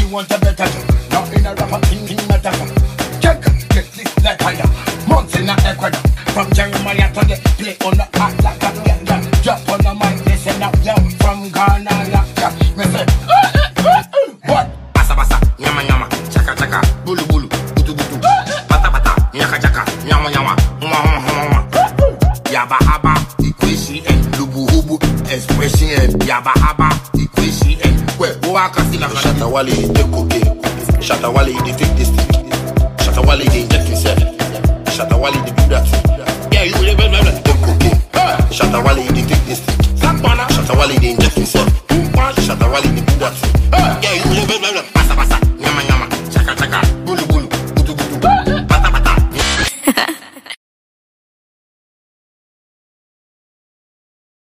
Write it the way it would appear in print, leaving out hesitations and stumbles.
want a better job. Now in a rapper, king matter. Check, get this letter, yeah. Months in a Ecuador. From Jeremiah to the play on the heart like a gang. Drop on the mic, listen up, yo. From Ghana, yeah. Me say, what? Basa basa, nyama nyama, chaka chaka, bulu bulu, butu butu. Bata bata, nyaka chaka, nyama nyama, mwa mwa mwa mwa. Yaba haba, equation and lubu hubu, expression and yaba haba, equation and waka sila. Shatawale, they cocaine. Shatawale, they take this thing. Shatawale, they inject himself. Shatawale, they do that thing. Yeah, you will never take cocaine. Shatawale, they take this thing. Shatawale, they inject himself. Shatawale, they do that thing. Yeah, you will